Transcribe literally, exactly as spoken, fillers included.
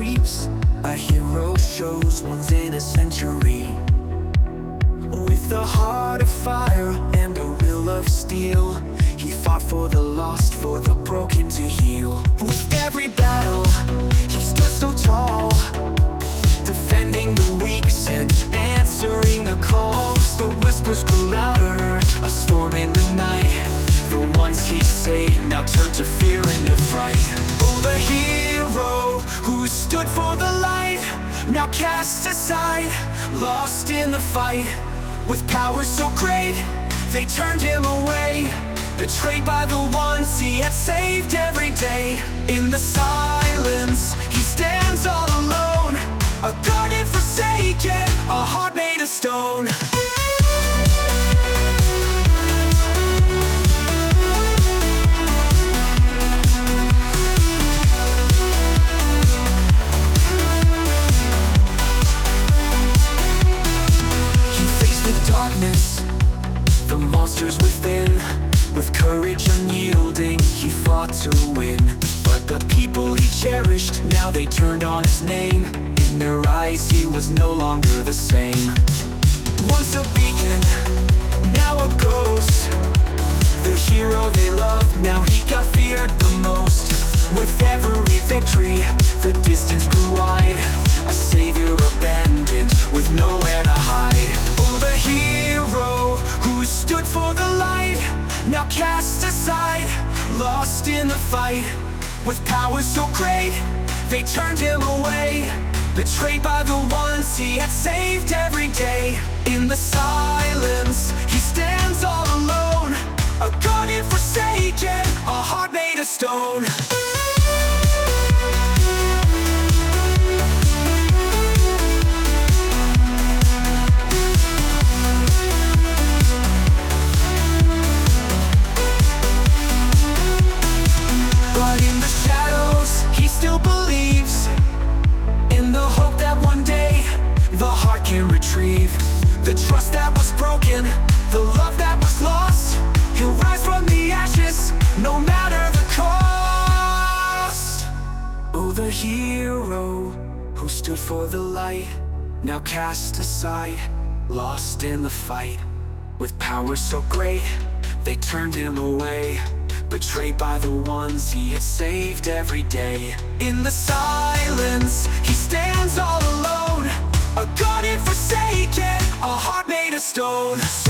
creeps. A hero shows once in a century. With a heart of fire and a will of steel, he fought for the lost, for the broken to heal. With every battle, he stood so tall, defending the weak and answering the calls. The whispers grew louder, a storm in the night. The ones he saved now turned to fear and to fright. Oh, the hero who stood for the light, now cast aside, lost in the fight. With power so great, they turned him away, betrayed by the ones he had saved every day. In the silence, he stands all alone, a guardian forsaken, a heart made of stone. Darkness, the monsters within, with courage unyielding, he fought to win. But the people he cherished, now they turned on his name. In their eyes he was no longer the same. Once a beacon, now a ghost. The hero they loved, now he got feared the most. With every victory, the distance grew wide. A savior abandoned, with nowhere to hide. Oh, the hero who stood for the light, now cast aside, lost in the fight. With power so great, they turned him away, betrayed by the ones he had saved every day. In the silence, he stands all alone, a guardian forsaken, a heart made of stone. Retrieve the trust that was broken, the love that was lost. He'll rise from the ashes, no matter the cost. Oh, the hero who stood for the light, now cast aside, lost in the fight. With power so great, they turned him away, betrayed by the ones he had saved every day. In the silence, he stands all alone, a guardian forsaken, a heart made of stone.